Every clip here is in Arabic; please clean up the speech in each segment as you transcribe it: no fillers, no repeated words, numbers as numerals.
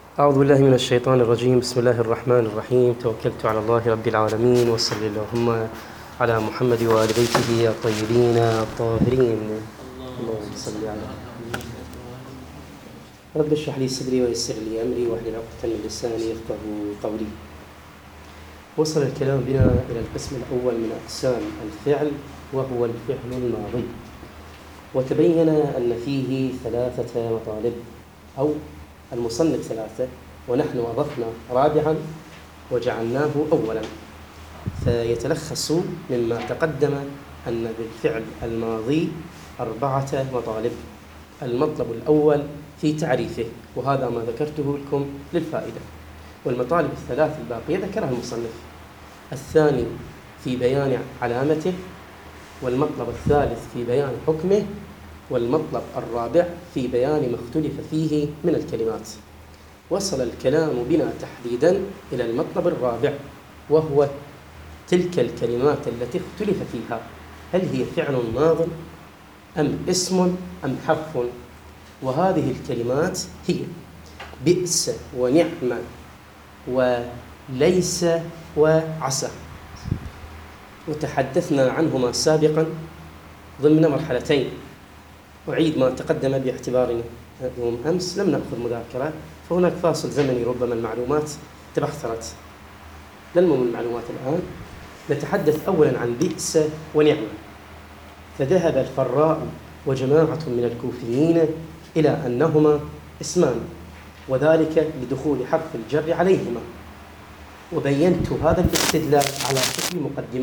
أعوذ بالله من الشيطان الرجيم. بسم الله الرحمن الرحيم. توكلت على الله رب العالمين، وصلى اللهم على محمد وآل بيته الطيبين الطاهرين. اللهم صل على رب اشرح لي صدري ويسر لي أمري واحلل عقدة من لساني يفقهوا قولي. وصل الكلام بنا إلى القسم الأول من أقسام الفعل، وهو الفعل الماضي، وتبين أن فيه ثلاثة مطالب، أو المصنف ثلاثة ونحن أضفنا رابعا وجعلناه أولا، فيتلخص مما تقدم أن بالفعل الماضي 4 مطالب. المطلب الأول في تعريفه، وهذا ما ذكرته لكم للفائدة، والمطالب الثلاث الباقية ذكرها المصنف. الثاني في بيان علامته، والمطلب الثالث في بيان حكمه، والمطلب الرابع في بيان ما اختلف فيه من الكلمات. وصل الكلام بنا تحديدا إلى المطلب الرابع، وهو تلك الكلمات التي اختلف فيها، هل هي فعل ماض أم اسم أم حرف. وهذه الكلمات هي بئس ونعم وليس وعسى، وتحدثنا عنهما سابقا ضمن مرحلتين. أعيد ما تقدم باعتبارنا يوم أمس لم نأخذ مذاكرة، فهناك فاصل زمني، ربما المعلومات تبحثرت. للمهم المعلومات الآن نتحدث أولا عن بئس ونعمة. فذهب الفراء وجماعة من الكوفيين إلى أنهما اسمان، وذلك لدخول حرف الجر عليهما. وبينت هذا الاستدلال على شكل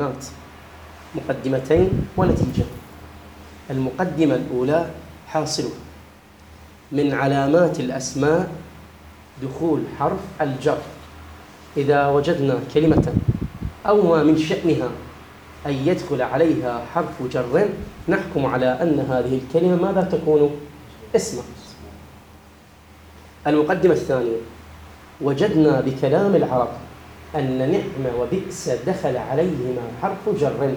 مقدمتين ونتيجة. المقدمة الأولى حاصل من علامات الأسماء دخول حرف الجر. إذا وجدنا كلمة أو ما من شأنها أن يدخل عليها حرف جر، نحكم على أن هذه الكلمة ماذا تكون؟ اسما. المقدمة الثانية، وجدنا بكلام العرب أن نعم وبئس دخل عليهما حرف جر،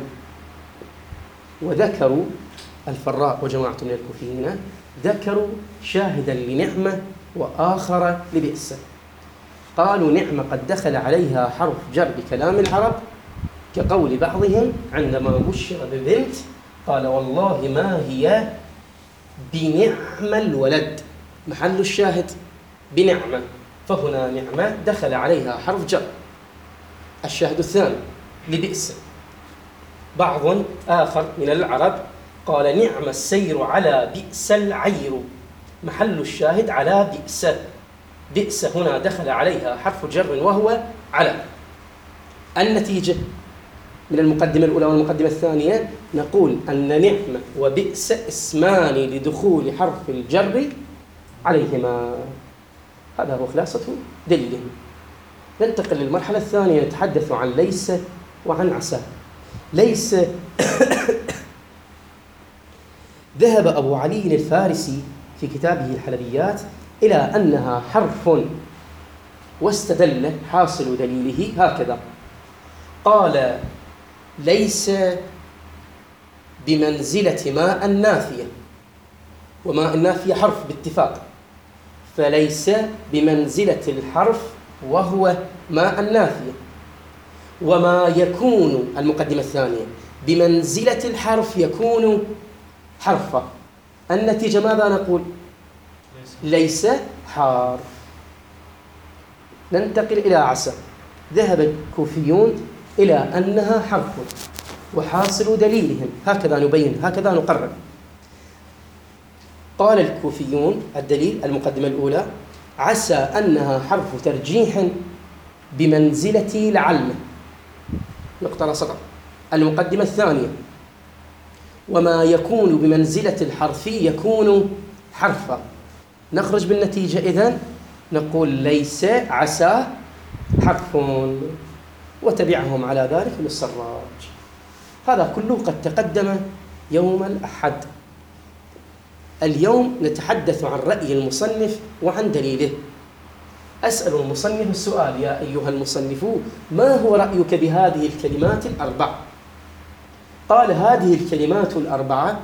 وذكروا الفراء وجماعة من الكوفيين ذكروا شاهدا لنعمة وآخر لبئس. قالوا نعمة قد دخل عليها حرف جر بكلام العرب، كقول بعضهم عندما بشر ببنت قال والله ما هي بنعم الولد، محل الشاهد بنعمة، فهنا نعمة دخل عليها حرف جر. الشاهد الثاني لبئس، بعض آخر من العرب قال نعم السير على بئس العير، محل الشاهد على بئس. بئس هنا دخل عليها حرف جر وهو على. النتيجة من المقدمة الأولى والمقدمة الثانية نقول أن نعم وبئس اسمان لدخول حرف الجر عليهما. هذا هو خلاصة دليلهم. ننتقل للمرحلة الثانية، نتحدث عن ليس وعن عسى. ليس ذهب أبو علي الفارسي في كتابه الحلبيات إلى أنها حرف، واستدل حاصل دليله هكذا. قال ليس بمنزلة ماء النافية، وماء النافية حرف باتفاق، فليس بمنزلة الحرف وهو ماء النافية. وما يكون المقدمة الثانية بمنزلة الحرف يكون حرفا. النتيجة ماذا نقول؟ ليس حرف. ننتقل إلى عسى. ذهب الكوفيون إلى أنها حرف، وحاصل دليلهم هكذا نبين، هكذا نقرر. قال الكوفيون الدليل المقدمة الأولى عسى أنها حرف ترجيح بمنزلة لعل، نقطة سطر. المقدمة الثانية وما يكون بمنزلة الحرف يكون حرفا. نخرج بالنتيجة إذن نقول ليس عسى حرف، وتبعهم على ذلك للسراج. هذا كله قد تقدم يوم الأحد. اليوم نتحدث عن رأي المصنف وعن دليله. أسأل المصنف السؤال: يا أيها المصنف، ما هو رأيك بهذه الكلمات الأربع؟ قال هذه الكلمات الأربعة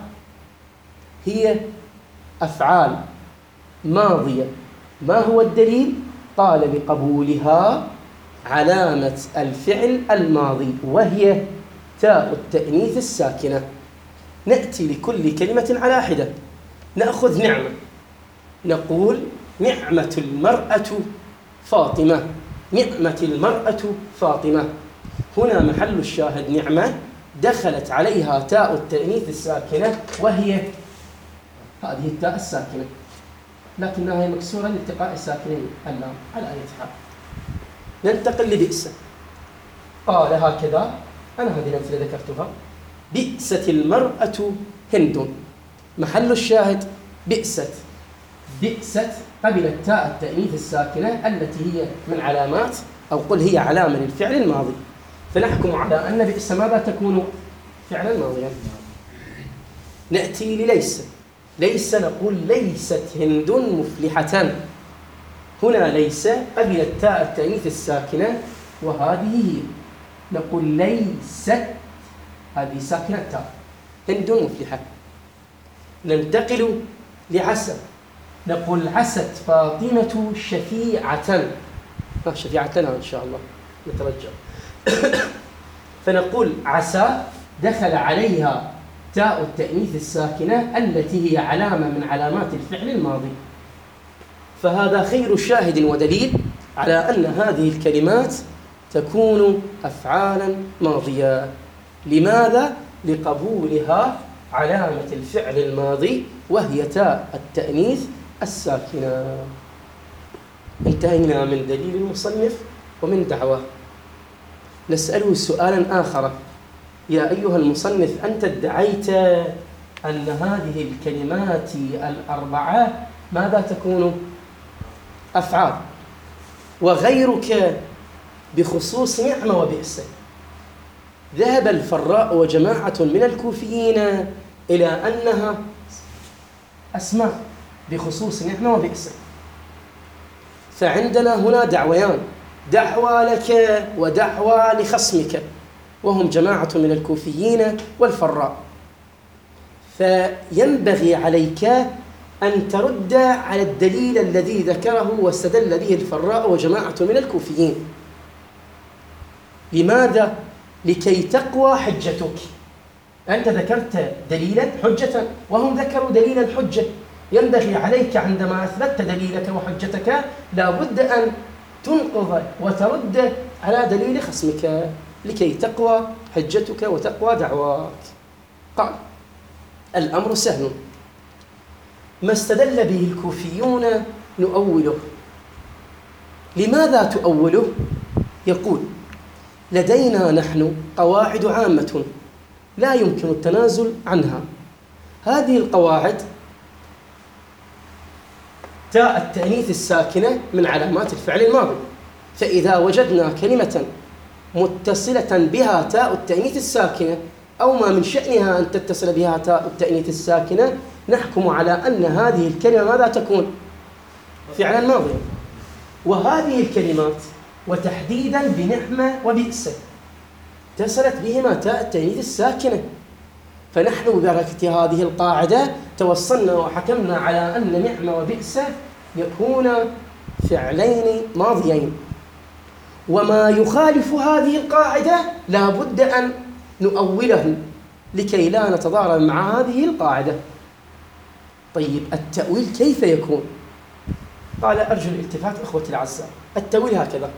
هي أفعال ماضية. ما هو الدليل؟ قال لقبولها علامة الفعل الماضي وهي تاء التأنيث الساكنة. نأتي لكل كلمة على حدة. نأخذ نعمة، نقول نعمة المرأة فاطمة، نعمة المرأة فاطمة. هنا محل الشاهد نعمة دخلت عليها تاء التأنيث الساكنة وهي هذه التاء الساكنة، لكنها هي مكسورة لالتقاء الساكنين اللام. على أي حال ننتقل لبئس. قال هكذا، أنا هذه الأمثلة ذكرتها: بئست المرأة هند. محل الشاهد بئست، بئست قبل التاء التأنيث الساكنة التي هي من علامات، أو قل هي علامة للفعل الماضي، فنحكم على أن بئس ماذا تكون؟ فعلا ماضيا. نأتي لليس. ليس نقول ليست هند مفلحة. هنا ليس قبل التاء التأنيث الساكنة وهذه هي، نقول ليست، هذه ساكنة تاء، هند مفلحة. ننتقل لعسى. نقول عست فاطمة شفيعة. شفيعة لنا إن شاء الله نترجى. فنقول عسى دخل عليها تاء التأنيث الساكنة التي هي علامة من علامات الفعل الماضي. فهذا خير شاهد ودليل على أن هذه الكلمات تكون أفعالا ماضية. لماذا؟ لقبولها علامة الفعل الماضي وهي تاء التأنيث الساكنة. انتهينا من دليل المصنف ومن دعوة. نسأله سؤالا آخر: يا أيها المصنف، أنت ادعيت أن هذه الكلمات الأربعة ماذا تكون؟ أفعال، وغيرك بخصوص نعمة وبئس. ذهب الفراء وجماعة من الكوفيين إلى أنها أسماء بخصوص نعمة وبئس. فعندنا هنا دعويان: دعوى لك ودعوى لخصمك، وهم جماعة من الكوفيين والفراء. فينبغي عليك أن ترد على الدليل الذي ذكره واستدل به الفراء وجماعة من الكوفيين. لماذا؟ لكي تقوى حجتك. أنت ذكرت دليلا حجة وهم ذكروا دليلا حجة. ينبغي عليك عندما أثبتت دليلك وحجتك لا بد أن تنقض وترد على دليل خصمك لكي تقوى حجتك وتقوى دعواك. قال: الأمر سهل، ما استدل به الكوفيون نؤوله. لماذا تؤوله؟ يقول: لدينا نحن قواعد عامة لا يمكن التنازل عنها. هذه القواعد: تاء التأنيث الساكنة من علامات الفعل الماضي، فإذا وجدنا كلمة متصلة بها تاء التأنيث الساكنة أو ما من شأنها أن تتصل بها تاء التأنيث الساكنة نحكم على أن هذه الكلمة ماذا تكون؟ فعلا ماضيا. وهذه الكلمات وتحديدا بنعمة وبئس اتصلت بهما تاء التأنيث الساكنة، فنحن ببركة هذه القاعدة توصلنا وحكمنا على أن نعمة وبئس يكون فعلين ماضيين. وما يخالف هذه القاعدة لا بد أن نؤوله لكي لا نتضارب مع هذه القاعدة. طيب التأويل كيف يكون؟ قال: أرجو الالتفات إخوتي الأعزاء. التأويل هكذا.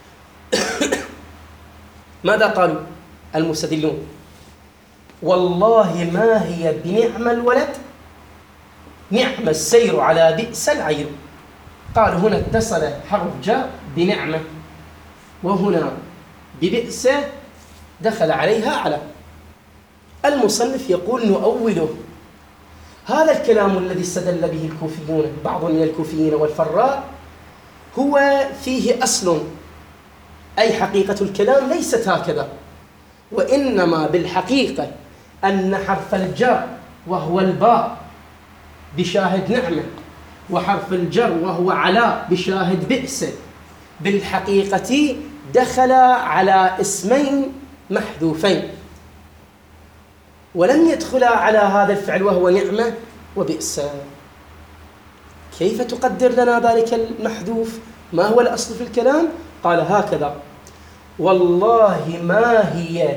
ماذا قالوا المستدلون؟ والله ما هي بنعم الولد، نعم السير على بئس العير. قال هنا اتصل حرف جاء بنعمة، وهنا ببئس دخل عليها على. المصنف يقول نؤوله. هذا الكلام الذي استدل به الكوفيون، بعض من الكوفيين والفراء، هو فيه أصل، أي حقيقة الكلام ليست هكذا، وإنما بالحقيقة أن حرف الجر وهو الباء بشاهد نعمة، وحرف الجر وهو على بشاهد بئس، بالحقيقة دخل على اسمين محذوفين، ولم يدخل على هذا الفعل وهو نعمة وبئس. كيف تقدر لنا ذلك المحذوف ما هو الأصل في الكلام؟ قال هكذا: والله ما هي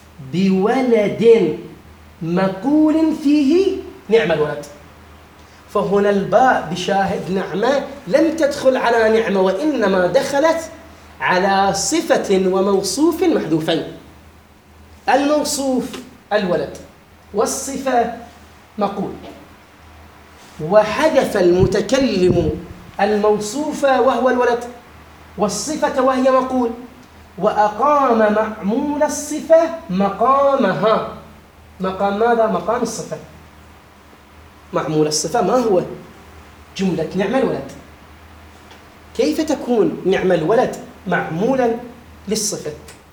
بولد مقول فيه نعم الولد. فهنا الباء بشاهد نعمة لم تدخل على نعمة، وإنما دخلت على صفة وموصوف محذوفين. الموصوف الولد والصفة مقول، وحذف المتكلم الموصوف وهو الولد والصفة وهي مقول، وأقام معمول الصفة مقامها. مقام ماذا؟ مقام الصفة. معمول الصفة ما هو؟ جملة نعم الولد. كيف تكون نعم الولد معمولا للصفة؟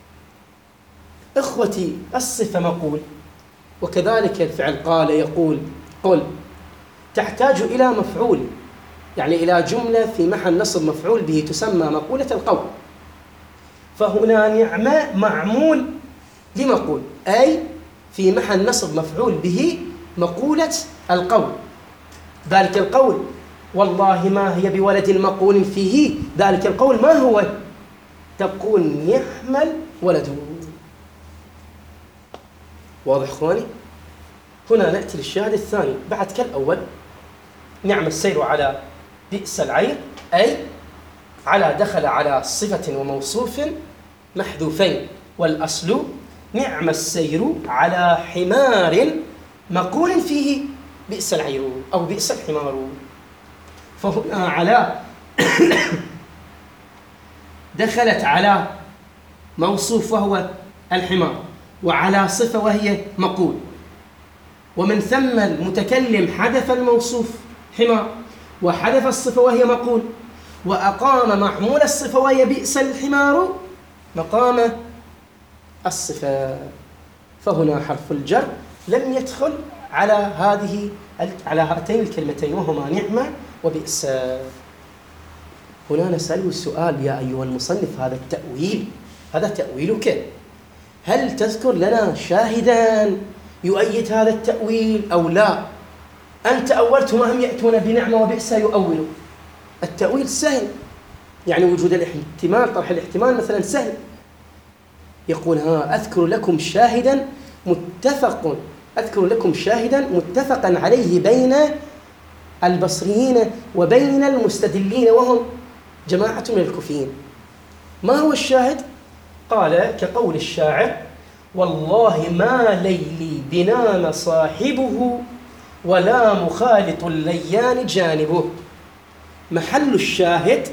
إخوتي، الصفة مقول، وكذلك الفعل قال يقول قل تحتاج إلى مفعول، يعني إلى جملة في محل نصب مفعول به تسمى مقولة القول. فهنا نعمة معمول لمقول، أي في محل نصب مفعول به مقولة القول. ذلك القول والله ما هي بولد مقول فيه، ذلك القول ما هو؟ تقول نعم الولد. واضح اخواني؟ هنا نأتي للشاهد الثاني بعد كالأول: نعم السير على بئس العير، أي على دخل على صفة وموصوف محذوفين. والأصل نعم السير على حمار مقول فيه بئس العير أو بئس الحمار. فهنا على دخلت على موصوف وهو الحمار، وعلى صفة وهي مقول، ومن ثم المتكلم حذف الموصوف حمار وحذف الصفة وهي مقول، وأقام معمول الصفة وهي بئس الحمار مقام الصفة. فهنا حرف الجر لم يدخل على هاتين الكلمتين وهما نعمة وبئس. هنا نسأل السؤال: يا أيها المصنف، هذا التأويل هذا تأويلك، هل تذكر لنا شاهدا يؤيد هذا التأويل أو لا؟ أنت أولت وهم يأتون بنعمة وبئس يؤولوا. التأويل سهل، يعني وجود الاحتمال، طرح الاحتمال مثلا سهل. يقول أذكر لكم شاهدا متفقا عليه بين البصريين وبين المستدلين وهم جماعة من الكوفيين. ما هو الشاهد؟ قال كقول الشاعر: والله ما ليلي بنام صاحبه ولا مخالط الليان جانبه. محل الشاهد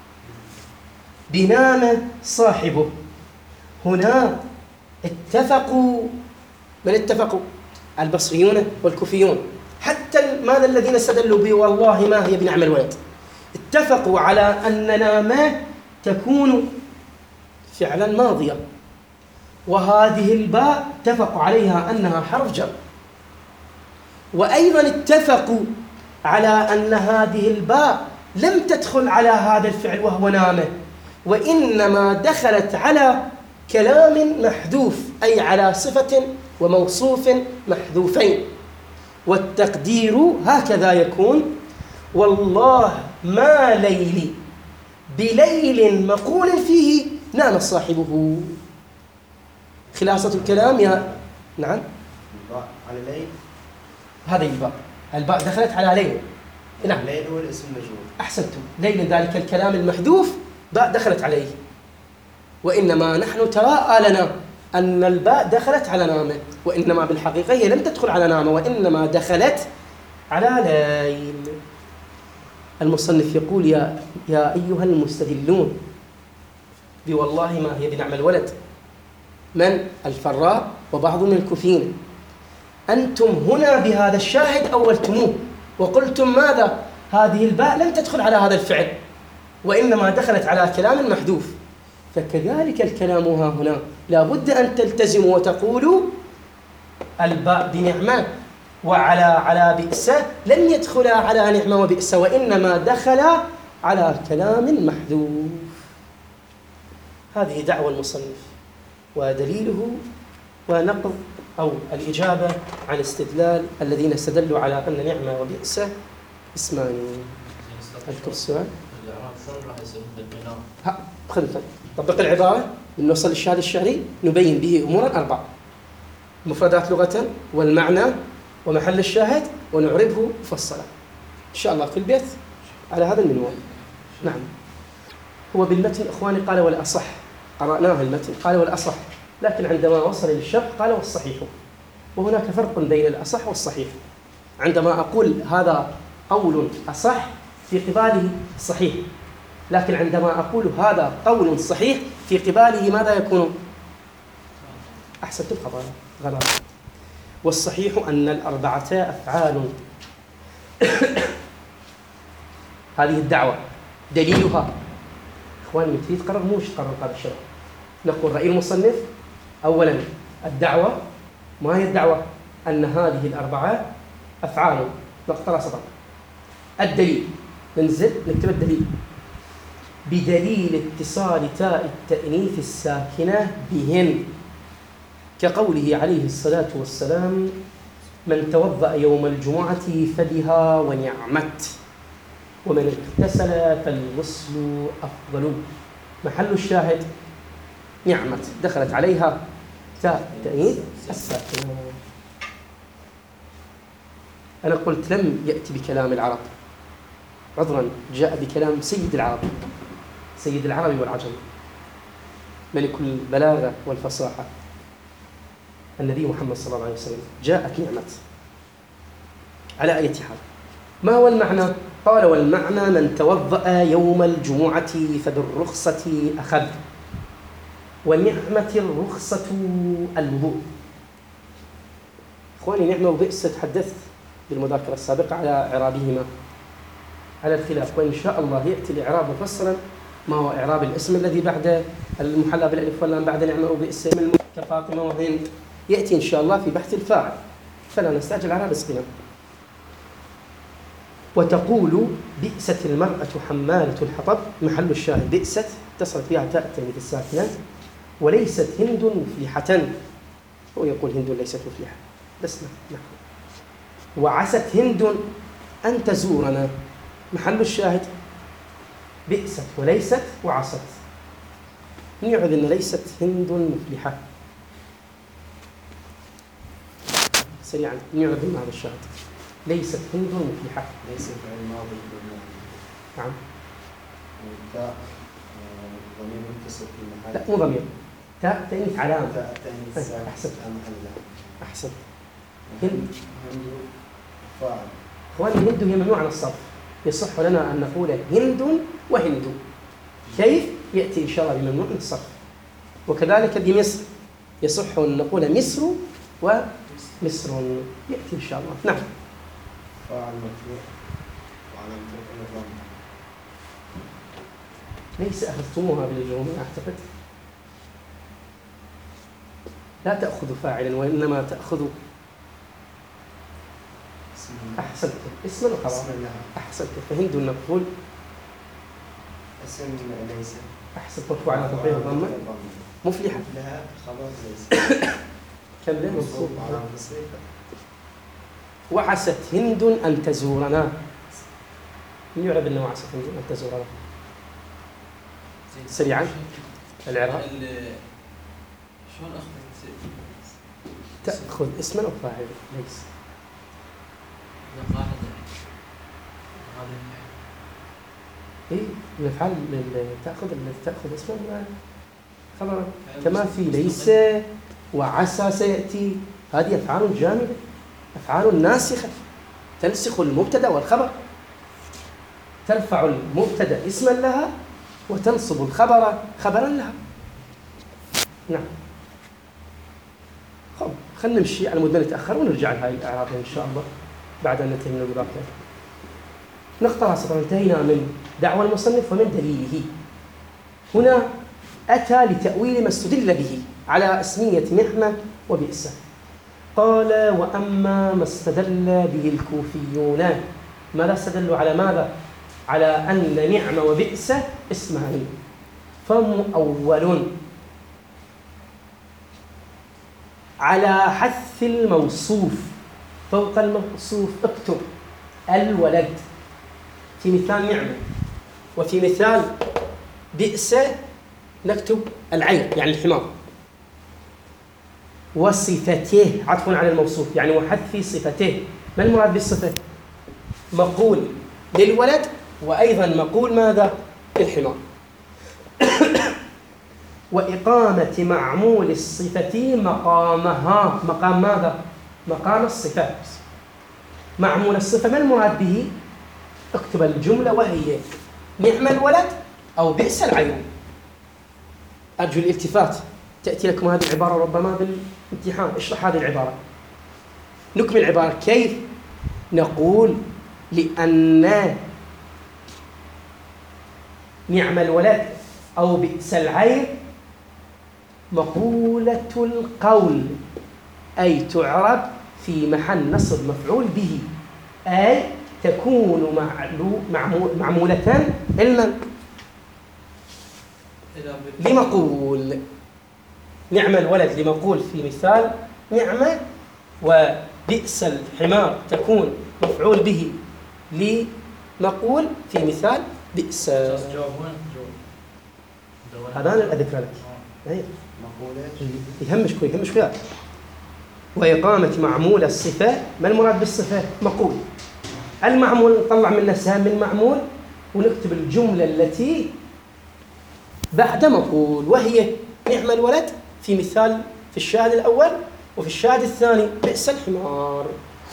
بنام صاحبه. هنا اتفقوا، من اتفقوا؟ البصريون والكوفيون. حتى ماذا الذين استدلوا به والله ما هي بنعم الولد؟ اتفقوا على أننا ما تكون فعلا ماضية، وهذه الباء اتفقوا عليها أنها حرف جر، وأيضا اتفقوا على أن هذه الباء لم تدخل على هذا الفعل وهو نامه، وإنما دخلت على كلام محذوف، أي على صفة وموصوف محذوفين. والتقدير هكذا يكون: والله ما ليلي بليل مقول فيه نام صاحبه. خلاصة الكلام يا نعم على ليل، هذه الباء دخلت على ليل. نعم، ليل هو الاسم المجهول. أحسنتم. ليل ذلك الكلام المحذوف باء دخلت عليه، وإنما نحن تراءى لنا أن الباء دخلت على نامه، وإنما بالحقيقة هي لم تدخل على نامه، وإنما دخلت على ليل. المصنف يقول: يا أيها المستدلون بوالله ما هي بنعم الولد، من الفراء وبعض من الكوفيين، أنتم هنا بهذا الشاهد أولتموه وقلتم ماذا؟ هذه الباء لم تدخل على هذا الفعل، وإنما دخلت على كلام محذوف. فكذلك الكلام ها هنا لا بد أن تلتزموا وتقولوا الباء بنعمة على بئس لم يدخل على نعمة وبئس، وإنما دخل على كلام محذوف. هذه دعوة المصنف، ودليله ونقض أو الإجابة عن استدلال الذين استدلوا على أن نعمة وبئس اسمان. أذكر السؤال. الأكثر راح يصير بالبناء. خلنا طبق العبارة نوصل للشاهد الشعري نبين به أمورا 4: مفردات لغة والمعنى ومحل الشاهد ونعربه مفصلا إن شاء الله في البيت على هذا المنوال. نعم. هو بالمتن إخواني قال والأصح، قرأناه المتن قال والأصح، لكن عندما وصل للشرح قال والصحيح، وهناك فرق بين الأصح والصحيح. عندما أقول هذا قول أصح في قباله صحيح، لكن عندما أقول هذا قول صحيح في قباله ماذا يكون؟ أحسنت الخطأ غلط. والصحيح أن الأربعة أفعال. هذه الدعوة دليلها إخواني تريد تقرر مو تقرر هذا الشرح. نقول رأي المصنف أولا الدعوة ما هي الدعوة؟ أن هذه الأربعة أفعال نقطة سطر. الدليل ننزل نكتب الدليل بدليل اتصال تاء التأنيث الساكنة بهن، كقوله عليه الصلاة والسلام: من توضأ يوم الجمعة فبها ونعمت، ومن اغتسل فالغسل أفضل. محل الشاهد نعمت دخلت عليها تاء التأنيث الساكنة. أنا قلت لم يأتي بكلام العرب، عذرا جاء بكلام سيد العرب، سيد العرب والعجم، ملك البلاغة والفصاحة، النبي محمد صلى الله عليه وسلم. جاءت نعمت على أي حال. ما هو المعنى؟ قال: والمعنى من توضأ يوم الجمعة فبالرخصة أخذ، ونعمة الرخصة الوضوء. إخواني نعمة وبئس تحدثت بالمذاكرة السابقة على إعرابهما على الخلاف، وإن شاء الله يأتي الإعراب مفصلا. ما هو إعراب الاسم الذي بعد المحلى بالألف واللام بعد نعمة وبئس من كفاطمة وهند؟ يأتي إن شاء الله في بحث الفاعل، فلا نستعجل على رزقنا. وتقول: بئست المرأة حمالة الحطب. محل الشاهد بئست اتصلت بها تاء التأنيث الساكنة. وليست هند مفلحة. هو يقول هند ليست مفلحة، لسنا نحن. وعست هند أن تزورنا. محل الشاهد بئست وليست وعست. نعرف أن ليست هند مفلحة. سريعا نعرف أن هذا الشاهد ليست هند مفلحة. ليس فعل ماضي بالماضي. نعم. تاء ضمير متصل في محل. لا مو ضمير، تاء تأنيث علامة. تاء تأنيث ساكن. أحسنت. أحسنت. هند فاعل. إخواني هند هي ممنوع عن الصرف. يصح لنا أن نقول هند وهند. كيف؟ يأتي إن شاء الله بممنوع من الصرف. وكذلك بمصر يصح أن نقول مصر ومصر، يأتي إن شاء الله. نعم. فاعل مرفوع وعلامة رفعه الضمة. ليس أخذتموها بالجملة أعتقد. لا تأخذ فاعلا وإنما تأخذ أحسنت اسما وخبرا. أحسنت. فهند نقول اسم ليس. أحسنت. مرفوع على رفعه الضمة. مفلحة. لها خبر ليس. كم له منصوب على مصري. وعست هند أن تزورنا. من يعرف أنه وعست هند أن تزورنا؟ سريعا العراق. شلون أخذت؟ تأخذ اسما أو فاعل ليس. قاعدة هذا إيه الأفعال تأخذ اسما خبرا، كما في ليس وعسى سيأتي. هذه أفعال جامدة، أفعال ناسخة تنسخ المبتدأ والخبر، ترفع المبتدأ اسما لها وتنصب الخبر خبرا لها. نعم. خلينا نمشي على مود نتأخر ونرجع لهذه الأعراب إن شاء الله بعد أن ننتهي من المذاكرة. نختصر انتهينا من دعوى المصنف ومن دليله. هنا أتى لتأويل ما استدل به على اسمية نعمة وبئس. قال: وأما ما استدل به الكوفيون. ماذا استدلوا على ماذا؟ على أن نعمة وبئس اسمان، فمؤول على حذف الموصوف فوق الموصوف. اكتب الولد في مثال نعمة، وفي مثال بئس نكتب العين يعني الحمار. وصفته عطف على الموصوف يعني وحذف صفته. ما المراد بالصفة؟ مقول للولد وأيضا مقول ماذا؟ للحمار. وإقامة معمول الصفة مقامها. مقام ماذا؟ مقام الصفة. معمول الصفة ما المراد به؟ اكتب الجملة وهي نعم الولد أو بئس العين. أرجو الالتفات، تأتي لكم هذه العبارة ربما بالامتحان. اشرح هذه العبارة، نكمل العبارة. كيف؟ نقول لأن نعم الولد أو بئس العين مقولة القول، أي تعرب في محل نصب مفعول به، أي تكون معمولة لمقول. نعم الولد لمقول في مثال نعمة، وبئس الحمار تكون مفعول به لمقول في مثال بئس. جواب وين؟ جواب. هذا أنا أذكر لك. مقولة يهمش كذا. وإقامة معمول الصفة. ما المراد بالصفة؟ مقول. المعمول نطلع منه سهم من معمول ونكتب الجملة التي بعد مقول، وهي نعم الولد في مثال في الشاهد الأول، وفي الشاهد الثاني بئس الحمار.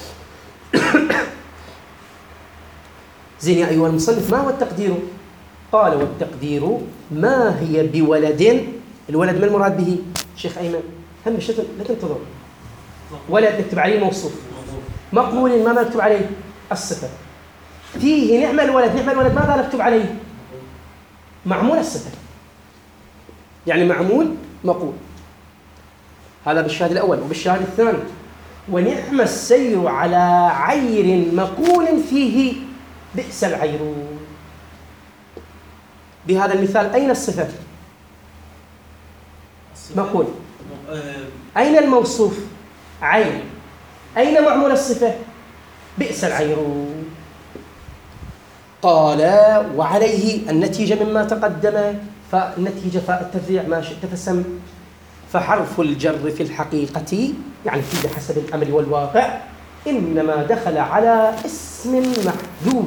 زين يا أيها المصنف، ما هو التقدير؟ قال والتقدير ما هي بولد. الولد ما المراد به؟ شيخ أيمن همش لا تنتظر. ولد نكتب عليه موصوف، مقبول ما نكتب عليه الصفة. فيه نعم الولد. نعم الولد ماذا نكتب عليه؟ معمول الصفة، يعني معمول مقول. هذا بالشاهد الأول. وبالشاهد الثاني ونعم السير على عير مقول فيه بئس العير. بهذا المثال أين الصفة؟ مقول. أين الموصوف؟ عين. أين معمول الصفة؟ بئس العير. قال وعليه النتيجة مما تقدم. فالنتيجة فاء التفريع ما شئت فسم. فحرف الجر في الحقيقة يعني في حسب الأمر والواقع إنما دخل على اسم محذوف.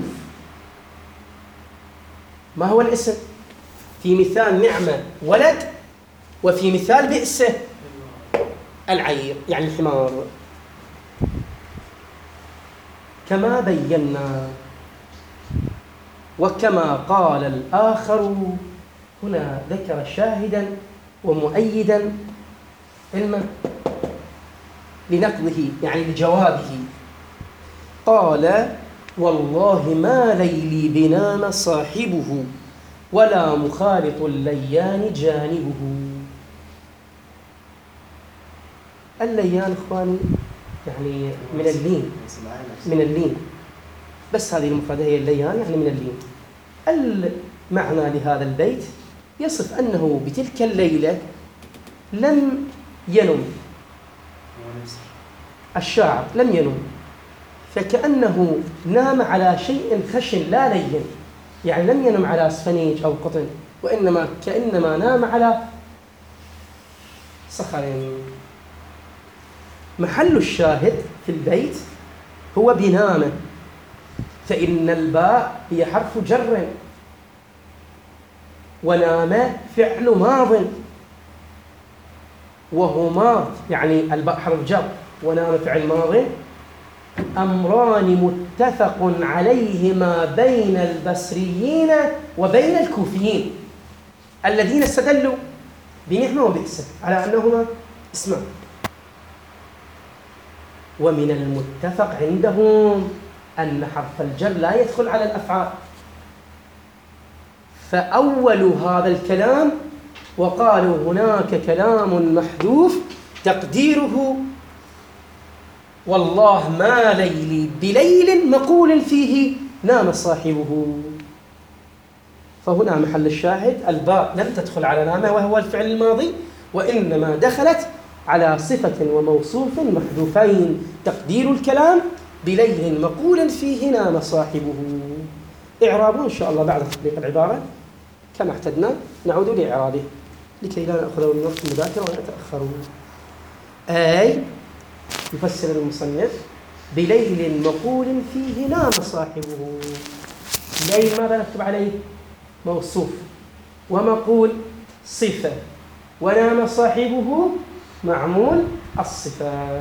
ما هو الاسم؟ في مثال نعمة ولد، وفي مثال بئس العير يعني الحمار. كما بينا وكما قال الآخر. هنا ذكر شاهدا ومؤيدا لنقضه يعني لجوابه. قال والله ما ليلي بنام صاحبه ولا مخالط الليان جانبه. الليان إخواني يعني من اللين بس هذه المفردة هي الليان يعني من اللين. المعنى لهذا البيت يصف أنه بتلك الليلة لم ينم الشاعر، لم ينم، فكأنه نام على شيء خشن لا لين، يعني لم ينم على سفنيج أو قطن، وإنما كأنما نام على صخر. محل الشاهد في البيت هو بنامه، فإن الباء هي حرف جر، ونام فعل ماض، وهما يعني الباء حرف جر ونام فعل ماض، أمران متفق عليهما بين البصريين وبين الكوفيين الذين استدلوا بنعمة وبئس على أنهما اسمان. ومن المتفق عندهم أن حرف الجر لا يدخل على الأفعال. فأول هذا الكلام وقالوا هناك كلام محذوف تقديره والله ما ليلي بليل مقول فيه نام صاحبه. فهنا محل الشاهد الباء لم تدخل على نام وهو الفعل الماضي، وإنما دخلت على صفة وموصوف محذوفين. تقدير الكلام بليل مقول فيه نام صاحبه. إعرابه إن شاء الله بعد تطبيق العبارة كما اعتدنا نعود لإعرابه لكي لا نأخذ من وقت المذاكرة ونتأخر. أي يفسر المصنف: بليل مقول فيه نام صاحبه. ليل ماذا نكتب عليه؟ موصوف، ومقول صفة، ونام صاحبه معمول الصفة.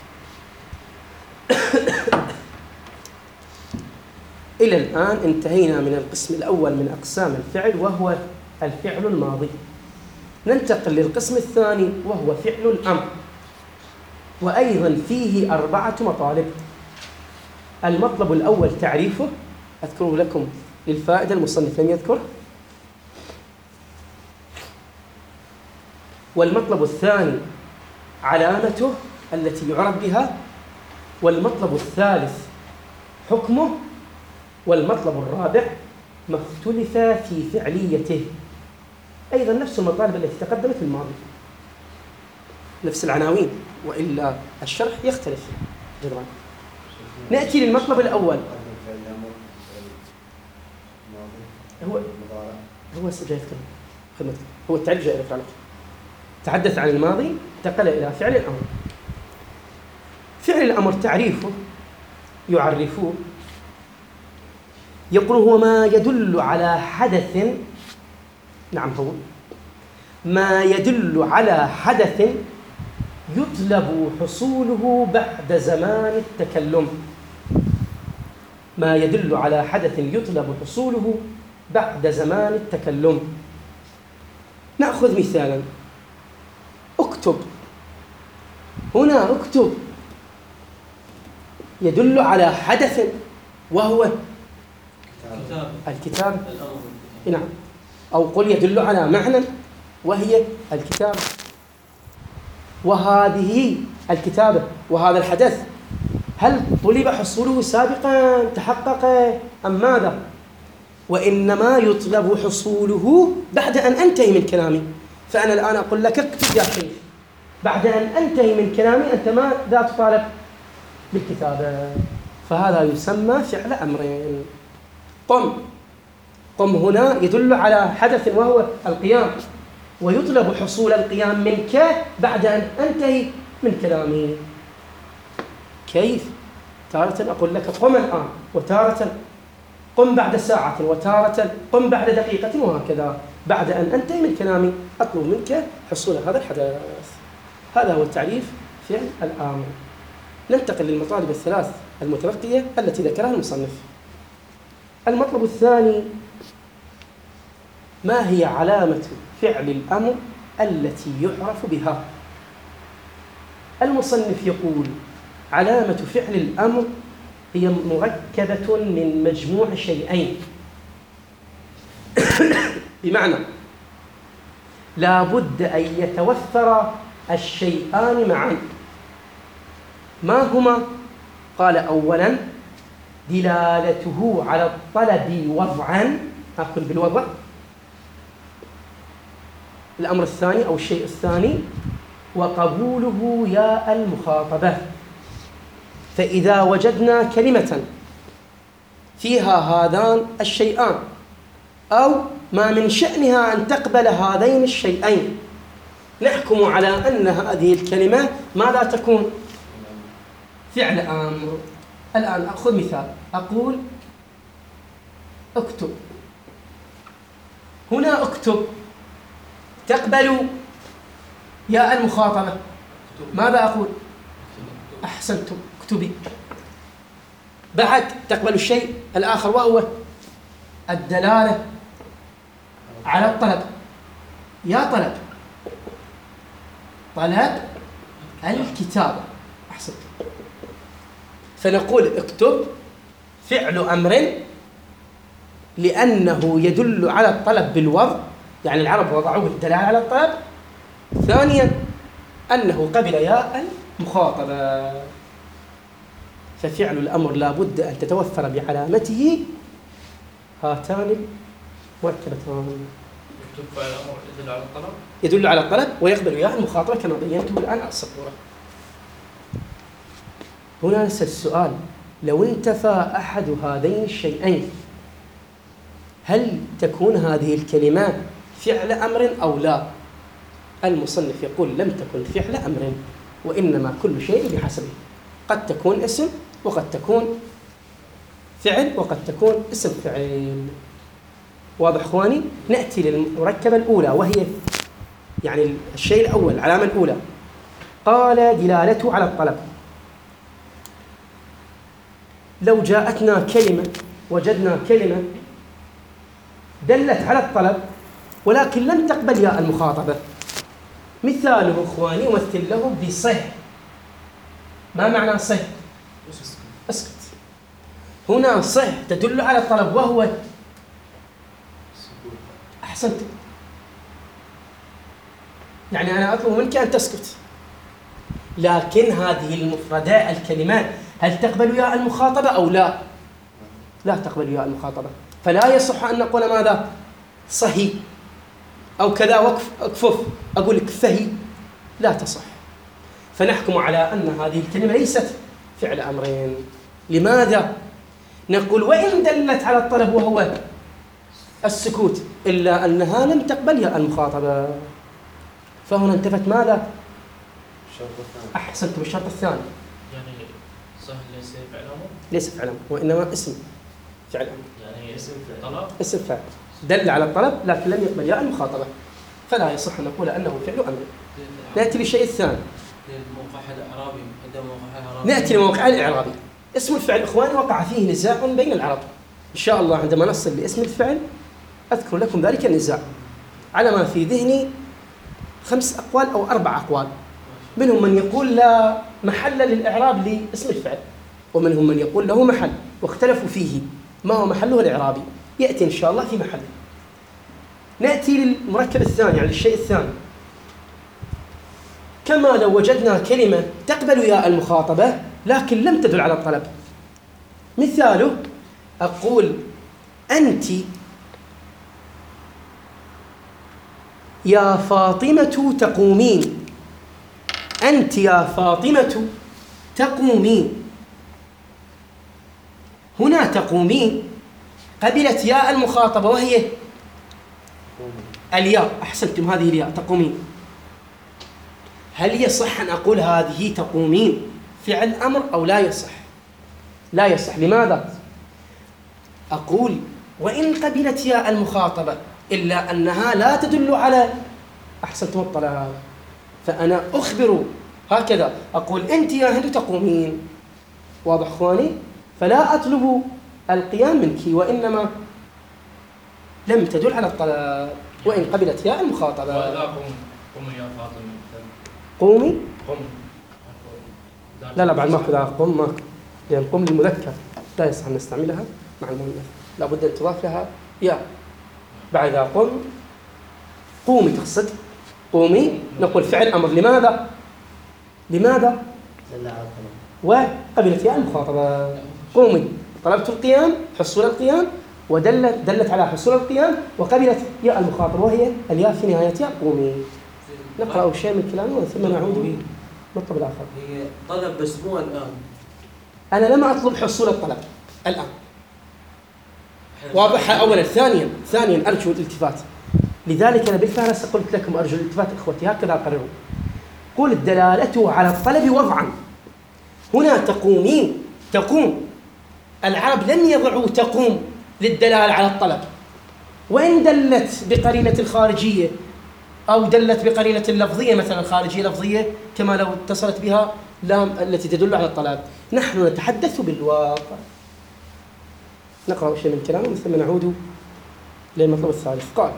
إلى الآن انتهينا من القسم الأول من أقسام الفعل وهو الفعل الماضي. ننتقل للقسم الثاني وهو فعل الأمر، وأيضا فيه 4 مطالب. المطلب الأول تعريفه، أذكره لكم للفائدة، المصنف لم يذكره. والمطلب الثاني علامته التي يعرف بها. والمطلب الثالث حكمه. والمطلب الرابع ما اختلف في فعليته. أيضا نفس المطالب التي تقدمت في الماضي، نفس العناوين، وإلا الشرح يختلف جدا. نأتي للمطلب الأول. هو جاي يتكلم خدمتك، هو التعريف جاي يرفع لك. تحدث عن الماضي انتقل إلى فعل الأمر. فعل الأمر تعريفه يعرفوه، يقول هو ما يدل على حدث. نعم، هو ما يدل على حدث يطلب حصوله بعد زمان التكلم. ما يدل على حدث يطلب حصوله بعد زمان التكلم. نأخذ مثالا: اكتب. هنا اكتب يدل على حدث وهو الكتابة. نعم. أو قل يدل على معنى وهي الكتابة. وهذه الكتابة وهذا الحدث هل طلب حصوله سابقا تحقق أم ماذا؟ وإنما يطلب حصوله بعد أن أنتهي من كلامي. فأنا الآن أقول لك اكتب يا شيخ، بعد أن أنتهي من كلامي أنت ماذا تطالب؟ بالكتابة. فهذا يسمى فعل أمرين. قم هنا يدل على حدث وهو القيام، ويطلب حصول القيام منك بعد أن أنتهي من كلامي. كيف؟ تارة أقول لك قم الآن، وتارة قم بعد ساعة، وتارة قم بعد دقيقة، وهكذا بعد أن أنتهي من كلامي أطلب منك حصول هذا الحدث. هذا هو التعريف فعل الآمر. ننتقل للمطالب الثلاث المتبقية التي ذكرها المصنف. المطلب الثاني: ما هي علامة فعل الأمر التي يعرف بها؟ المصنف يقول: علامة فعل الأمر هي مركبة من مجموع شيئين. بمعنى لا بد أن يتوفر الشيئان معا. ما هما؟ قال: أولا دلالته على الطلب وضعا، أكل بالوضع. الأمر الثاني أو الشيء الثاني: وقبوله يا المخاطبة. فإذا وجدنا كلمة فيها هذان الشيئان أو ما من شأنها أن تقبل هذين الشيئين، نحكم على أن هذه الكلمة ماذا تكون؟ فعل أمر. الآن أخذ مثال، أقول اكتب. هنا اكتب تقبل يا المخاطبة، ماذا أقول؟ أحسنتم، اكتبي. بعد تقبل الشيء الآخر وهو الدلالة على الطلب. يا طلب، طلب الكتابة. أحسنتم. فنقول اكتب فعل أمر لأنه يدل على الطلب بالوضع، يعني العرب وضعوه الدلالة على الطلب. ثانيا أنه قبل يا المخاطبة. ففعل الأمر لا بد أن تتوفر بعلامته هاتان المركبتان. يكتب فعل الأمر يدل على الطلب، يدل على الطلب ويقبل يا المخاطبة كما بينته الآن على السطورة. هنا نسأل السؤال: لو انتفى أحد هذين الشيئين هل تكون هذه الكلمات فعل أمر أو لا؟ المصنف يقول لم تكن فعل أمر، وإنما كل شيء بحسبه، قد تكون اسم وقد تكون فعل وقد تكون اسم فعل. واضح إخواني؟ نأتي للمركبة الأولى وهي يعني الشيء الأول، العلامة الأولى. قال دلالته على الطلب. لو جاءتنا كلمة، وجدنا كلمة دلت على الطلب ولكن لم تقبل ياء المخاطبة، مثاله إخواني أمثل له بصه. ما معنى صه؟ اسكت. هنا صه تدل على الطلب وهو أحسنت، يعني أنا أطلب منك أن تسكت، لكن هذه المفردات الكلمات هل تقبل ياء المخاطبة أو لا؟ لا تقبل ياء المخاطبة، فلا يصح أن نقول ماذا؟ صهي أو كذا أكفف، أقول لك فهي، لا تصح. فنحكم على أن هذه الكلمة ليست فعل أمرين. لماذا؟ نقول وإن دلت على الطلب وهو السكوت، إلا أنها لم تقبل ياء المخاطبة، فهنا انتفت ماذا؟ الشرط الثاني. أحسنت، بالشرط الثاني. يعني سهل ليس فعل أمر؟ ليس فعل أمر، وإنما اسم فعل أمر. يعني اسم طلب؟ اسم فعل دل على الطلب لكن لم يقبل ياء المخاطبة، فلا يصح أن نقول أنه فعل أمر. نأتي للشيء الثاني. موقعها الإعرابي، عندما موقعها الإعرابي. نأتي لموقع الإعرابي. اسم الفعل إخواني وقع فيه نزاع بين العرب، إن شاء الله عندما نصل لاسم الفعل أذكر لكم ذلك النزاع. على ما في ذهني 5 أقوال أو 4 أقوال، منهم من يقول لا محل للإعراب لاسم الفعل، ومنهم من يقول له محل، واختلفوا فيه ما هو محله الإعرابي، يأتي إن شاء الله في محله. نأتي للمركب الثاني، يعني الشيء الثاني. كما لو وجدنا كلمة تقبل ياء المخاطبة لكن لم تدل على الطلب، مثاله أقول أنت يا فاطمة تقومين، أنت يا فاطمة تقومين. هنا تقومين قبلت ياء المخاطبة وهي الياء، أحسنتم، هذه الياء تقومين. هل يصح أن أقول هذه تقومين فعل أمر أو لا يصح؟ لا يصح. لماذا؟ أقول وإن قبلت ياء المخاطبة إلا أنها لا تدل على أحسنتم الطلب، فأنا أخبر هكذا أقول أنت يا هند تقومين. واضح إخواني؟ فلا أطلب القيام منك، وإنما لم تدل على الطلب وإن قبلت ياء المخاطبة. وإذا قم يا فاطمة. قومي. قم. لا بعد ما كذا قم، ما لأن قم للمذكر لا يصح أن نستعملها مع المؤنث، لابد أن تضاف لها ياء. بعد قم قومي تقصد قومي، نقول فعل أمر. لماذا؟ لماذا؟ دل على الطلب. وقبلت ياء المخاطبة. قومي طلبت القيام، حصول القيام، ودلت على حصول القيام، وقبلت ياء المخاطبة وهي الياء في نهايتها قومي. نقرأ شيء من كلامه ثم نعود نطلب الآخر. هي طلب بس مو الآن. أنا لم أطلب حصول الطلب الآن. واضح؟ أولا. ثانيا أرجو الالتفات، لذلك أنا بالفهرس قلت لكم أرجو الالتفات إخوتي، هكذا قرروا. قل الدلالة على الطلب وضعا. هنا تقومين، تقوم، العرب لم يضعوا تقوم للدلالة على الطلب، وإن دلت بقرينة الخارجية أو دلت بقرينة اللفظية، مثلا خارجية لفظية كما لو اتصلت بها لام التي تدل على الطلب. نحن نتحدث بالواقع. نقرأ شيء من كلامه ثم نعود للمطلب الثالث. قال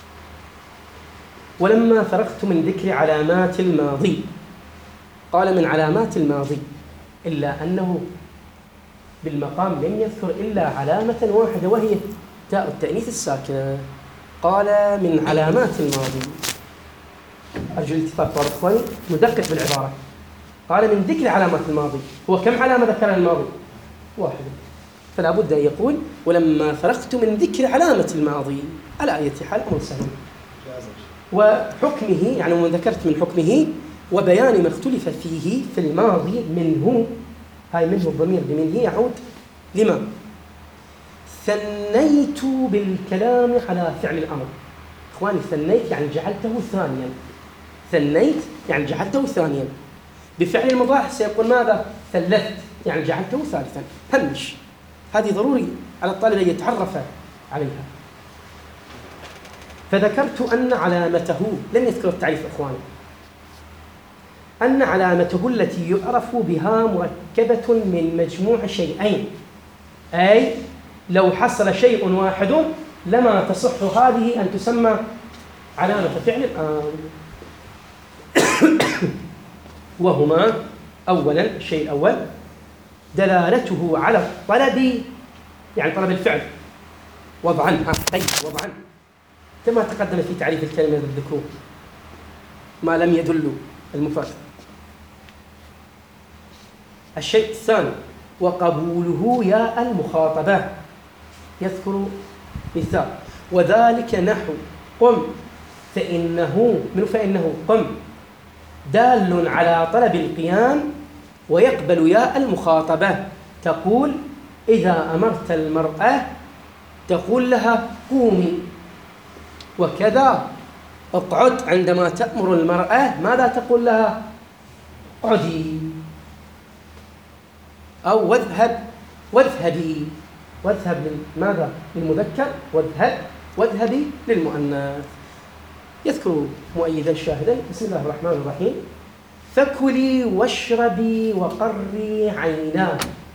ولما فرغت من ذكر علامات الماضي، قال من علامات الماضي، إلا أنه بالمقام لم يذكر إلا علامة واحدة وهي تاء التأنيث الساكنة. قال من علامات الماضي، أرجو الالتفات طبعا إخواني، ندقق بالعبارة. قال من ذكر علامات الماضي، هو كم علامة ذكرها الماضي؟ واحدة، فلا بد أن يقول ولما فرغت من ذكر علامة الماضي. على أي حال أمر سهل. وحكمه يعني من ذكرت من حكمه وبيان ما اختلف فيه في الماضي منه، هاي منه الضمير بمن هي يعود لما. ثنيت بالكلام على فعل الأمر. إخواني ثنيت يعني جعلته ثانيا، ثنيت يعني جعلته ثانيا. بفعل المضارع سيقول ماذا؟ ثلثت يعني جعلته ثالثا. همش هذه ضروري على الطالب أن يتعرف عليها. فذكرت أن علامته، لم يذكر التعريف إخواني، أن علامته التي يعرف بها مركبة من مجموع شيئين، أي لو حصل شيء واحد لما تصح هذه أن تسمى علامة فعل الأمر. وهما أولا، الشيء الأول دلالته على الطلب، يعني طلب الفعل وضعا، وضعا كما تقدم في تعريف الكلمة بالذكور ما لم يدل المفرد. الشيء الثاني وقبوله ياء المخاطبة، يذكر مثال وذلك نحو قم فإنه قم دال على طلب القيام ويقبل ياء المخاطبة. تقول إذا أمرت المرأة تقول لها قومي، وكذا اقعد عندما تأمر المرأة ماذا تقول لها؟ اقعدي. أو واذهب واذهبي، واذهب ماذا؟ للمذكر، واذهب واذهبي للمؤنث. يذكر مؤيدا شاهدا. بسم الله الرحمن الرحيم. فكلي واشربي وقري عيناه.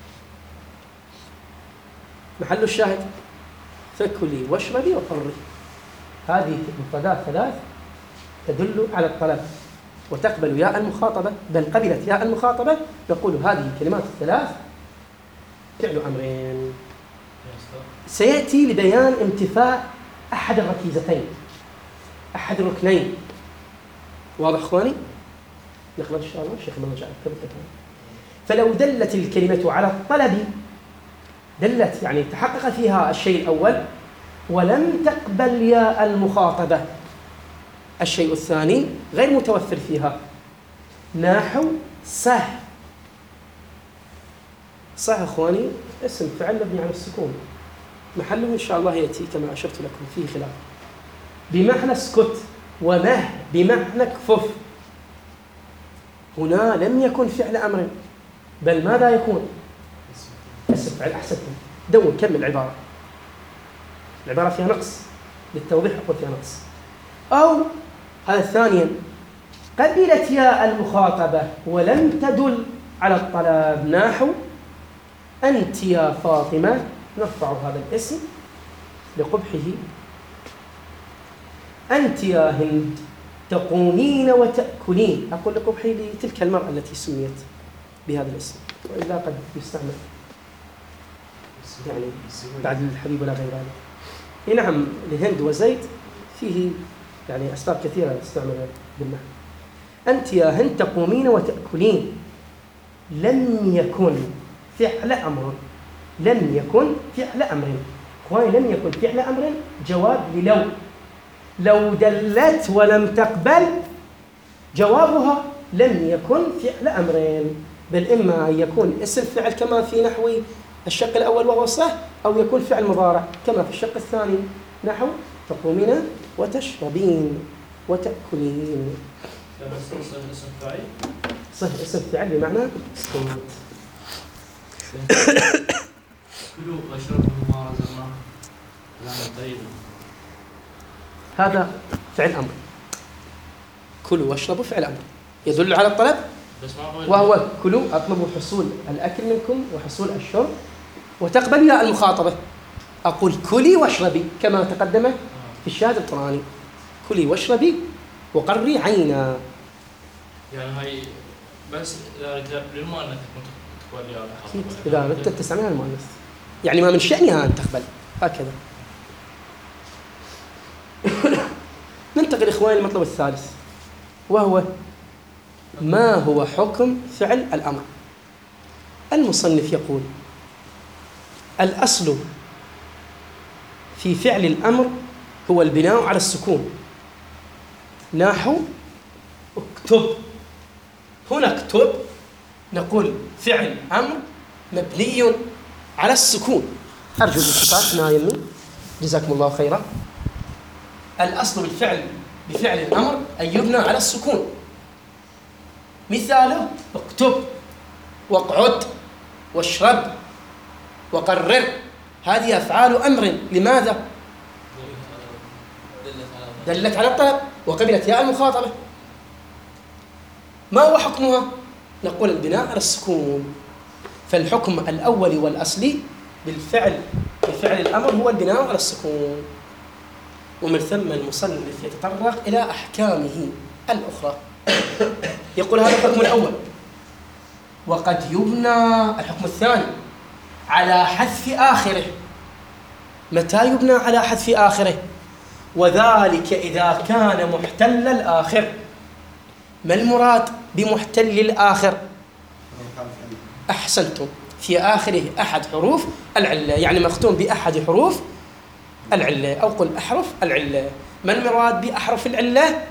محل الشاهد فكلي واشربي وقري. هذه مفردات ثلاث تدل على الطلب وتقبل ياء المخاطبة، بل قبلت ياء المخاطبة. نقول هذه الكلمات الثلاث فعل أمرين. سيأتي لبيان انتفاء أحد الركيزتين، أحد الركنين. واضح إخواني؟ نقرأ إن شاء الله. الشيخ من رجع فلو دلت الكلمة على الطلب، دلت يعني تحقق فيها الشيء الأول ولم تقبل ياء المخاطبة، الشيء الثاني غير متوفر فيها. نحو صح. صح إخواني اسم فعل مبني على السكون، محله إن شاء الله يأتي كما أشرت لكم فيه خلاف. بمعنى اسكت، ومه بمعنى اكفف. هنا لم يكن فعل أمر، بل ماذا يكون؟ اسم فعل. أحسنتم. دون كمل العبارة، العبارة فيها نقص، للتوضيح أقول فيها نقص. أو هذا ثانيا قبلت ياء المخاطبة ولم تدل على الطلب. نحو أنت يا فاطمة، نرفع هذا الاسم لقبحه. أنت يا هند تقومين وتأكلين، أقول لقبحه لتلك المرأة التي سميت بهذا الاسم، وإلا قد يستعمل يعني بعد الحبيب ولا غير ذلك. نعم لهند وزيد فيه يعني أسباب كثيرة تستعمل بالنحو. أنت يا هند تقومين وتأكلين. لم يكن فعل أمر، لم يكن فعل أمر. إخواني لم يكن فعل أمر جواب للو. لو دلت ولم تقبل جوابها لم يكن فعل أمر، بل إما أن يكون اسم فعل كما في نحو الشق الأول وهو صح، أو يكون فعل مضارع كما في الشق الثاني نحو تقومين وتشربين وتأكلين. صح اسم فاعل. صح اسم فعل بمعنى سكوت. كلوا واشربوا مما رزقناكم لا نبتغي. هذا فعل أمر. كلوا واشربوا فعل أمر يدل على الطلب، وهو كلوا أطلب حصول الأكل منكم وحصول الشرب، وتقبل ياء المخاطبة. أقول كلي واشربي كما تقدم في الشاهد القرآني. كلي واشربي وقري عينا. يعني هاي بس إذا رجع للمؤنث تقبل ياء المخاطبة. إذا أردت تستعملها المؤنث يعني ما من شأنها أن تقبل هكذا. ننتقل إخواني المطلب الثالث، وهو ما هو حكم فعل الأمر. المصنف يقول الأصل في فعل الأمر هو البناء على السكون. نحو اكتب. هنا اكتب نقول فعل أمر مبني على السكون. أرجو الالتفات نايمي، جزاكم الله خيرا. الأصل بفعل الأمر أن يبنى على السكون. مثاله اكتب واقعد واشرب وقرر، هذه أفعال أمر. لماذا؟ دلت على الطلب وقبلت ياء المخاطبة. ما هو حكمها؟ نقول البناء على السكون. فالحكم الأول والأصلي بفعل الأمر هو البناء على السكون، ومن ثم المصنف يتطرق إلى أحكامه الأخرى. يقول هذا الحكم الأول. وقد يبنى الحكم الثاني على حذف آخره. متى يبنى على حذف آخره؟ وذلك إذا كان محتل الآخر. ما المراد بمحتل الآخر؟ أحسنتم، في آخره أحد حروف العلة، يعني مختوم بأحد حروف العلة، أو قل أحرف العلة. ما المراد بأحرف العلة؟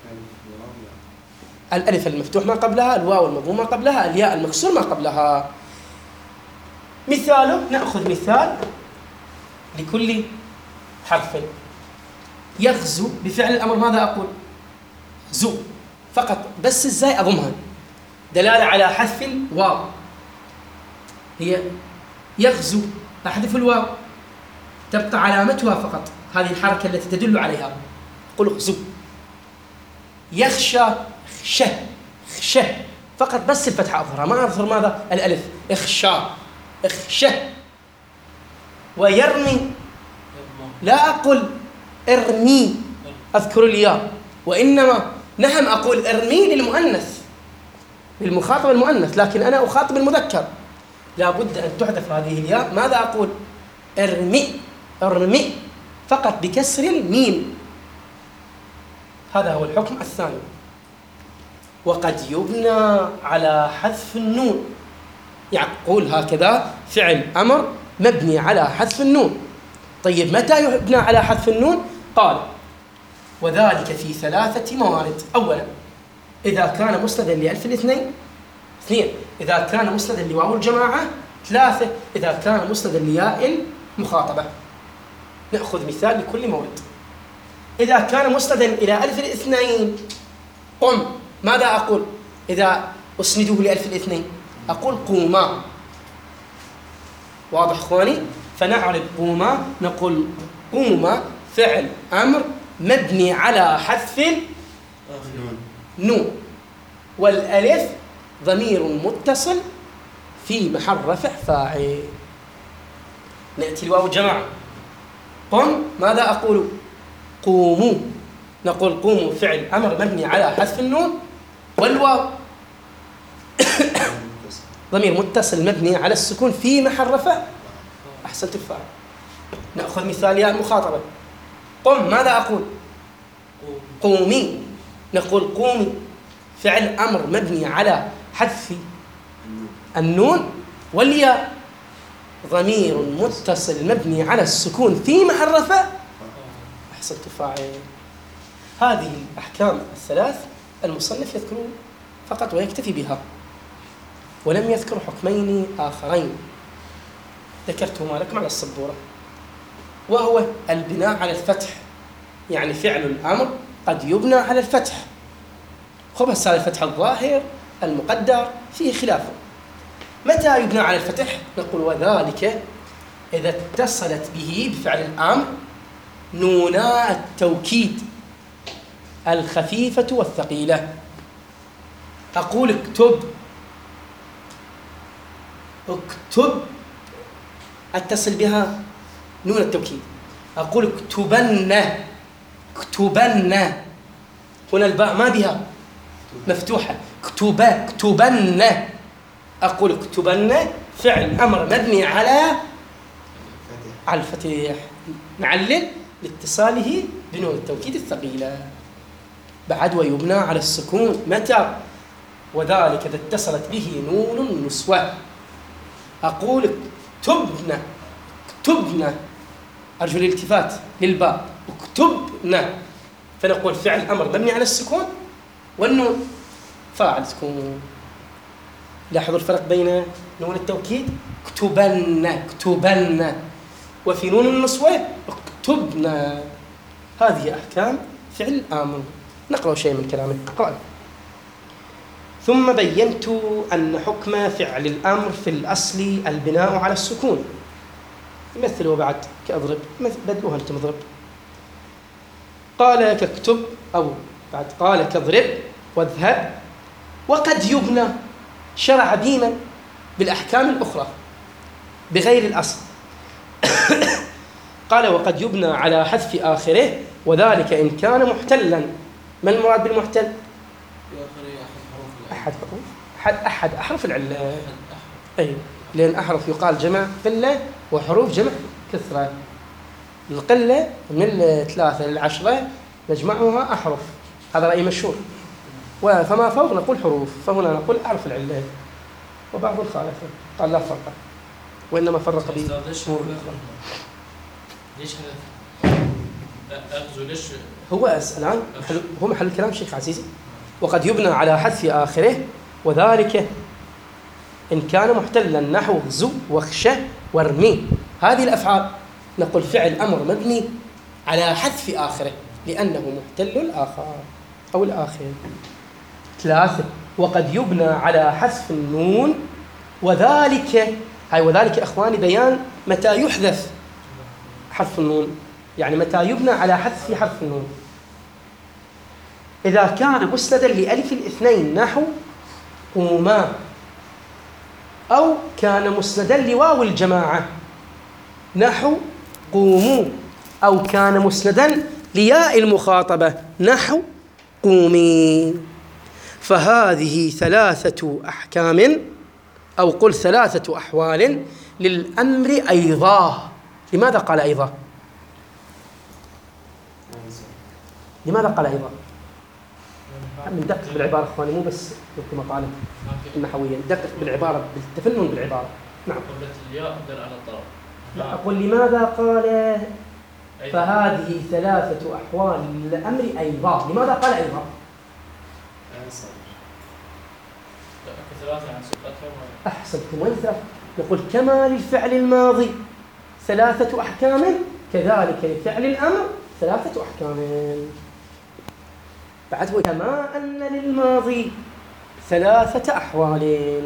الألف المفتوح ما قبلها، الواو المضموم ما قبلها، الياء المكسور ما قبلها. مثاله، نأخذ مثال لكل حرف. يغزو بفعل الأمر ماذا أقول؟ زو فقط، بس إزاي أضمها؟ دلالة على حذف الواو، هي يغزو، أحذف الواو تبقى علامتها فقط هذه الحركة التي تدل عليها. قل اغزو. يخشى، خشه فقط، بس الفتحة أظهرها، ما أظهر ماذا؟ الألف. اخشى. ويرمي، لا أقول ارمي أذكر الياء، وإنما نعم أقول ارمي للمؤنث، للمخاطب المؤنث، لكن أنا أخاطب المذكر، لا بد أن تحذف هذه الياء. ماذا أقول؟ ارمي فقط بكسر الميم. هذا هو الحكم الثاني. وقد يبنى على حذف النون. يقول هكذا فعل أمر مبني على حذف النون. طيب متى يبنى على حذف النون؟ قال وذلك في 3 موارد. أولا إذا كان مسندا لألف الاثنين. 2 إذا كان مسندا لواو الجماعة. 3 إذا كان مسندا لياء المخاطبة. نأخذ مثال لكل مورد. إذا كان مسندا إلى ألف الاثنين قم، ماذا أقول؟ إذا أسنده لألف الاثنين أقول قوما. واضح إخواني؟ فنعرف قوما، نقول قوما فعل أمر مبني على حذف النون، والألف ضمير متصل في محل رفع فاعل. نأتي الواو الجماعة. قم، ماذا أقول؟ قوموا. نقول قوموا فعل أمر مبني على حذف النون، والواو ضمير متصل مبني على السكون في محل رفع. أحسنت الفاعل. نأخذ مثال ياء المخاطبة. قم، ماذا أقول؟ قومي. نقول قومي فعل أمر مبني على حذف النون، والياء ضمير متصل مبني على السكون في محل رفع. أحسنت الفاعل. هذه الأحكام الثلاث المصنف يذكر فقط ويكتفي بها، ولم يذكر حكمين آخرين ذكرتهما لكم على السبورة، وهو البناء على الفتح. يعني فعل الأمر قد يبنى على الفتح. خبث على الفتح الظاهر المقدر فيه خلاف. متى يبنى على الفتح؟ نقول وذلك إذا اتصلت به بفعل الأمر نونا التوكيد الخفيفة والثقيلة. أقول اكتب، اتصل بها نون التوكيد. أقول اكتبن، هنا الباء ما بها مفتوحة. اكتبن. أقول اكتبن فعل أمر مبني على الفتح. نعلل لاتصاله بنون التوكيد الثقيلة. بعد ويبنى على السكون. متى؟ وذلك إذا اتصلت به نون النسوة. أقول اكتبنا، أرجو الالتفات للباء، اكتبنا. فنقول فعل أمر مبني على السكون والنون فاعل سكون. لاحظوا الفرق بين نون التوكيد اكتبن وفي نون النسوة اكتبنا. هذه أحكام فعل الآمر. نقرأ شيء من كلامه. قال: ثم بينت أن حكم فعل الأمر في الأصل البناء على السكون. مثلوا بعد كأضرب، بدلوها أنتم اضرب. قال كاكتب، أو بعد قال كاضرب واذهب. وقد يبنى، شرع بينا بالأحكام الأخرى بغير الأصل. قال: وقد يبنى على حذف آخره، وذلك إن كان محتلا. ما المراد بالمحتل؟ أحد أحرف العلة. أي، لأن أحرف يقال جمع قلة وحروف جمع كثرة. القلة من 3 ل10 نجمعها أحرف، هذا رأي مشهور. فما فوق نقول حروف، فهنا نقول أحرف العلة. وبعض الخالفة قال لا فرق، وإنما فرق بأمور أخرى. ليش أخذوا ليش؟ هو الآن هو محل الكلام شيخ عزيزي. وقد يبنى على حذف آخره، وذلك إن كان محتلا، نحو غزو واخشى وارمي. هذه الأفعال نقول فعل أمر مبني على حذف آخره لأنه محتل الآخر أو الآخر. 3. وقد يبنى على حذف النون، وذلك أخواني بيان متى يحذف حرف النون، يعني متى يبنى على حذف حرف النون. إذا كان مسندا لألف الاثنين نحو قوما، أو كان مسندا لواو الجماعة نحو قوموا، أو كان مسندا لياء المخاطبة نحو قومي. فهذه 3 أحكام، أو قل 3 أحوال للأمر أيضا. لماذا قال أيضا؟ لماذا قال أيضا؟ ندقق بالعبارة أخواني، مو بس في مقالة النحوية، ندقق بالعبارة، بالتفنن بالعبارة. نعم. قبلة الياء دل على الطرف. لا، أقول لماذا قال فهذه 3 أحوال للأمر أيضا؟ لماذا قال أيضا؟ أحسنتم. وين 3؟ يقول كما للفعل الماضي 3 أحكام، كذلك لفعل الأمر 3 أحكام. بعد كما أن للماضي 3 أحوال،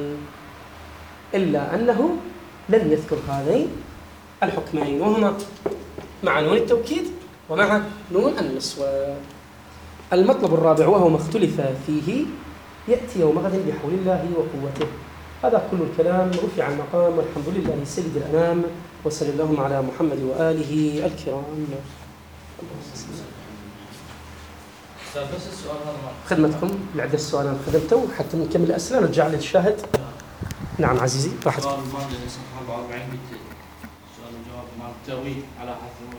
إلا أنه لم يذكر هذين الحكمين، وهما مع نون التوكيد ومع نون النسوة. المطلب الرابع وهو ما اختلف فيه يأتي يوم غد بحول الله وقوته. هذا كل الكلام، رفع المقام، والحمد لله سيد الأنام، وصلى اللهم على محمد وآله الكرام. بس السؤال هذا خدمتكم لعدة السؤال خدمته حتى نكمل الأسئلة نرجع للشاهد. نعم عزيزي راحتك. السؤال الماضي 44 سؤال الجواب مع التأويل على حذف